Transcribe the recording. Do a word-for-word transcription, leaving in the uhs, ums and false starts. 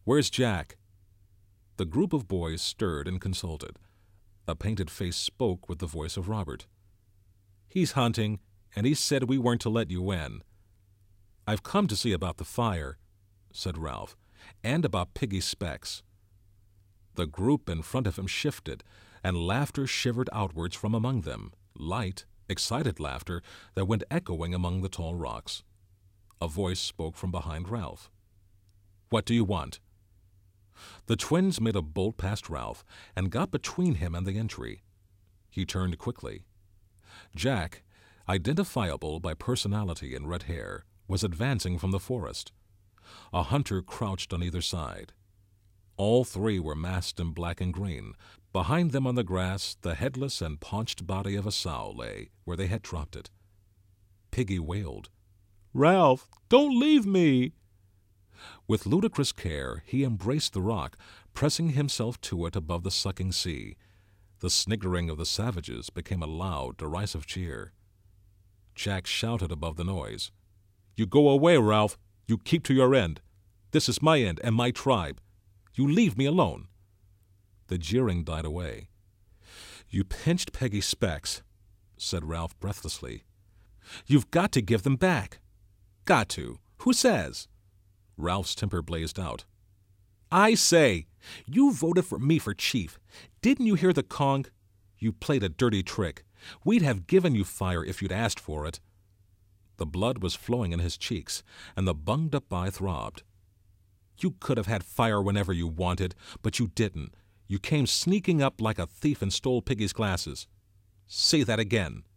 Where's Jack?" The group of boys stirred and consulted. A painted face spoke with the voice of Robert. "He's hunting, and he said we weren't to let you in." "I've come to see about the fire," said Ralph, "and about Piggy's specs." The group in front of him shifted, and laughter shivered outwards from among them, light, excited laughter that went echoing among the tall rocks. A voice spoke from behind Ralph. "What do you want?" The twins made a bolt past Ralph and got between him and the entry. He turned quickly. Jack, identifiable by personality and red hair, was advancing from the forest. A hunter crouched on either side. All three were masked in black and green. Behind them on the grass, the headless and paunched body of a sow lay where they had dropped it. Piggy wailed, "Ralph, don't leave me!" With ludicrous care, he embraced the rock, pressing himself to it above the sucking sea. The sniggering of the savages became a loud, derisive cheer. Jack shouted above the noise, "You go away, Ralph! You keep to your end! This is my end and my tribe! You leave me alone!" The jeering died away. "You pinched Peggy's specs," said Ralph breathlessly. "You've got to give them back." "Got to? Who says?" Ralph's temper blazed out. "I say! You voted for me for chief. Didn't you hear the conch? You played a dirty trick. We'd have given you fire if you'd asked for it." The blood was flowing in his cheeks, and the bunged-up eye throbbed. "You could have had fire whenever you wanted, but you didn't. You came sneaking up like a thief and stole Piggy's glasses." "Say that again."